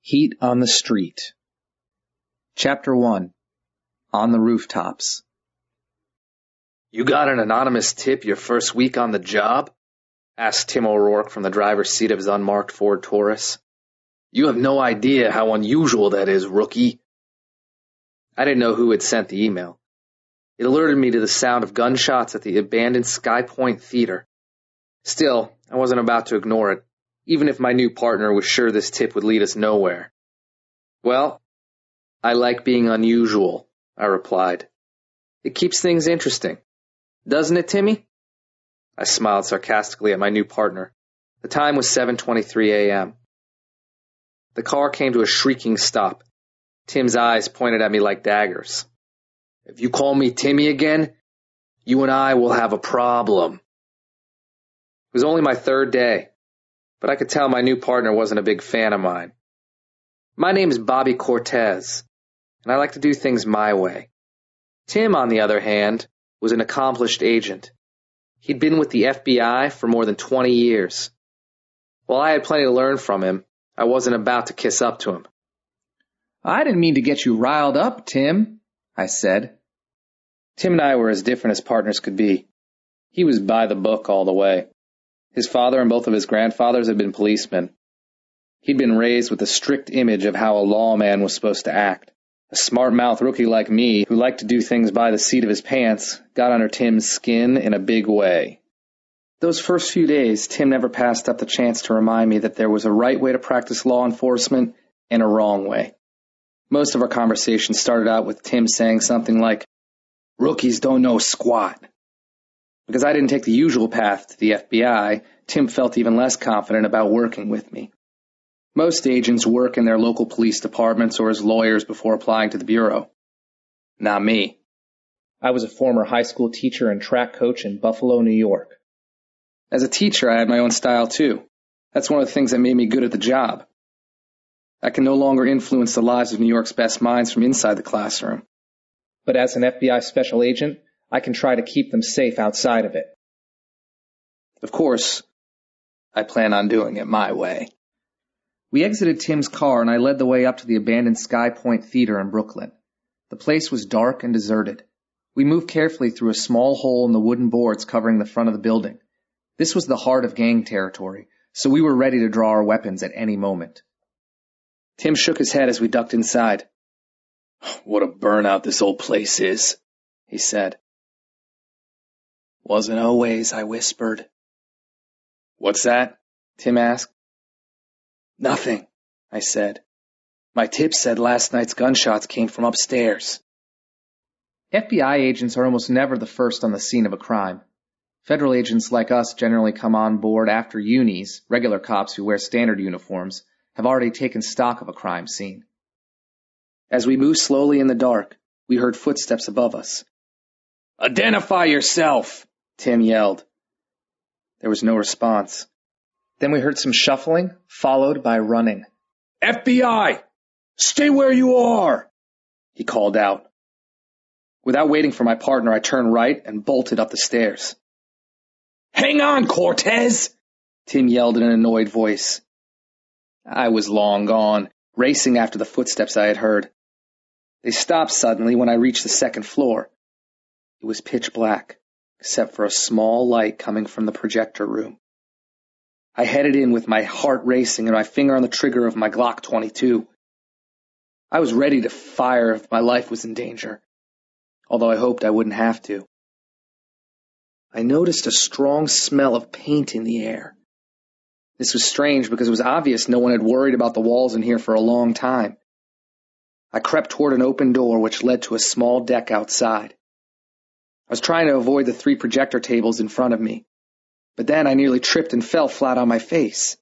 Heat on the Street. Chapter 1. On the Rooftops. "You got an anonymous tip your first week on the job?" asked Tim O'Rourke from the driver's seat of his unmarked Ford Taurus. "You have no idea how unusual that is, rookie." I didn't know who had sent the email. It alerted me to the sound of gunshots at the abandoned Sky Point Theater. Still, I wasn't about to ignore it, even if my new partner was sure this tip would lead us nowhere. "Well, I like being unusual," I replied. "It keeps things interesting. Doesn't it, Timmy?" I smiled sarcastically at my new partner. The time was 7:23 a.m. The car came to a shrieking stop. Tim's eyes pointed at me like daggers. "If you call me Timmy again, you and I will have a problem." It was only my third day, but I could tell my new partner wasn't a big fan of mine. My name is Bobby Cortez, and I like to do things my way. Tim, on the other hand, was an accomplished agent. He'd been with the FBI for more than 20 years. While I had plenty to learn from him, I wasn't about to kiss up to him. "I didn't mean to get you riled up, Tim," I said. Tim and I were as different as partners could be. He was by the book all the way. His father and both of his grandfathers had been policemen. He'd been raised with a strict image of how a lawman was supposed to act. A smart-mouthed rookie like me, who liked to do things by the seat of his pants, got under Tim's skin in a big way. Those first few days, Tim never passed up the chance to remind me that there was a right way to practice law enforcement and a wrong way. Most of our conversations started out with Tim saying something like, "Rookies don't know squat." Because I didn't take the usual path to the FBI, Tim felt even less confident about working with me. Most agents work in their local police departments or as lawyers before applying to the bureau. Not me. I was a former high school teacher and track coach in Buffalo, New York. As a teacher, I had my own style too. That's one of the things that made me good at the job. I can no longer influence the lives of New York's best minds from inside the classroom. But as an FBI special agent, I can try to keep them safe outside of it. Of course, I plan on doing it my way. We exited Tim's car and I led the way up to the abandoned Sky Point Theater in Brooklyn. The place was dark and deserted. We moved carefully through a small hole in the wooden boards covering the front of the building. This was the heart of gang territory, so we were ready to draw our weapons at any moment. Tim shook his head as we ducked inside. "What a burnout this old place is," he said. "Wasn't always," I whispered. "What's that?" Tim asked. "Nothing," I said. "My tip said last night's gunshots came from upstairs." FBI agents are almost never the first on the scene of a crime. Federal agents like us generally come on board after unis, regular cops who wear standard uniforms, have already taken stock of a crime scene. As we moved slowly in the dark, we heard footsteps above us. "Identify yourself!" Tim yelled. There was no response. Then we heard some shuffling, followed by running. "FBI! Stay where you are!" he called out. Without waiting for my partner, I turned right and bolted up the stairs. "Hang on, Cortez!" Tim yelled in an annoyed voice. I was long gone, racing after the footsteps I had heard. They stopped suddenly when I reached the second floor. It was pitch black, except for a small light coming from the projector room. I headed in with my heart racing and my finger on the trigger of my Glock 22. I was ready to fire if my life was in danger, although I hoped I wouldn't have to. I noticed a strong smell of paint in the air. This was strange because it was obvious no one had worried about the walls in here for a long time. I crept toward an open door which led to a small deck outside. I was trying to avoid the 3 projector tables in front of me, but then I nearly tripped and fell flat on my face.